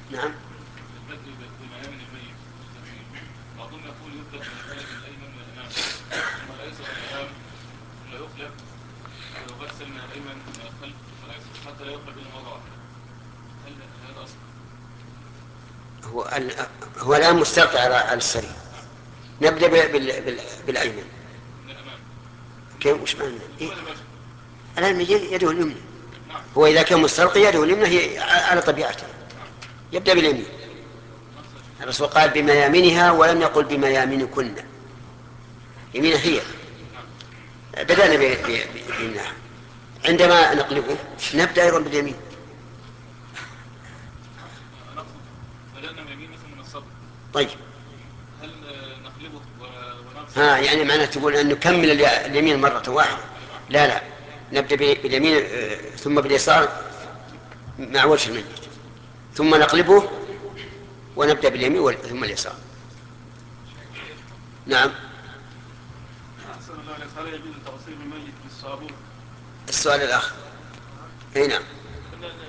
نعم. البدء بميامن الميت المسلمين، بعضهم يقول يبدأ من الجانب الأيمن من الأمام، ثم الأيسر من الأمام، ثم يقلب ويغسل من الأيمن من الخلف ثم الأيسر حتى لا يقلب إلا مرة واحدة. هل هذا أصح؟ هو هو الآن مستلقي على السرير. نبدأ بالأيمن. من الأمام. كيف وش معنى؟ من إيه؟ قبل الوجه. الآن يده اليمنى. نعم. هو إذا كان مستلقي يده اليمنى هي على طبيعته، نعم. يبدأ باليمين. نفس الشيء. الرسول قال بميامنها ولم يقل بميامنكن، يمينها هي. نعم. بدأنا بيمناها. عندما نقلبه نبدأ أيضا باليمين. أنا أقصد بدأنا من يمين مثل من الصدر. طيب. هل نقلبه ونغسل ها يعني معنى تقول أن نكمل اليمين مرة واحدة؟ لا لا، نبدأ باليمين ثم باليسار مع وجه الميت، ثم نقلبه ونبدأ باليمين ثم اليسار. نعم. أحسن الله عليك. هل يجوز تغسيل الميت بالصابون؟ السؤال الآخر. أي نعم.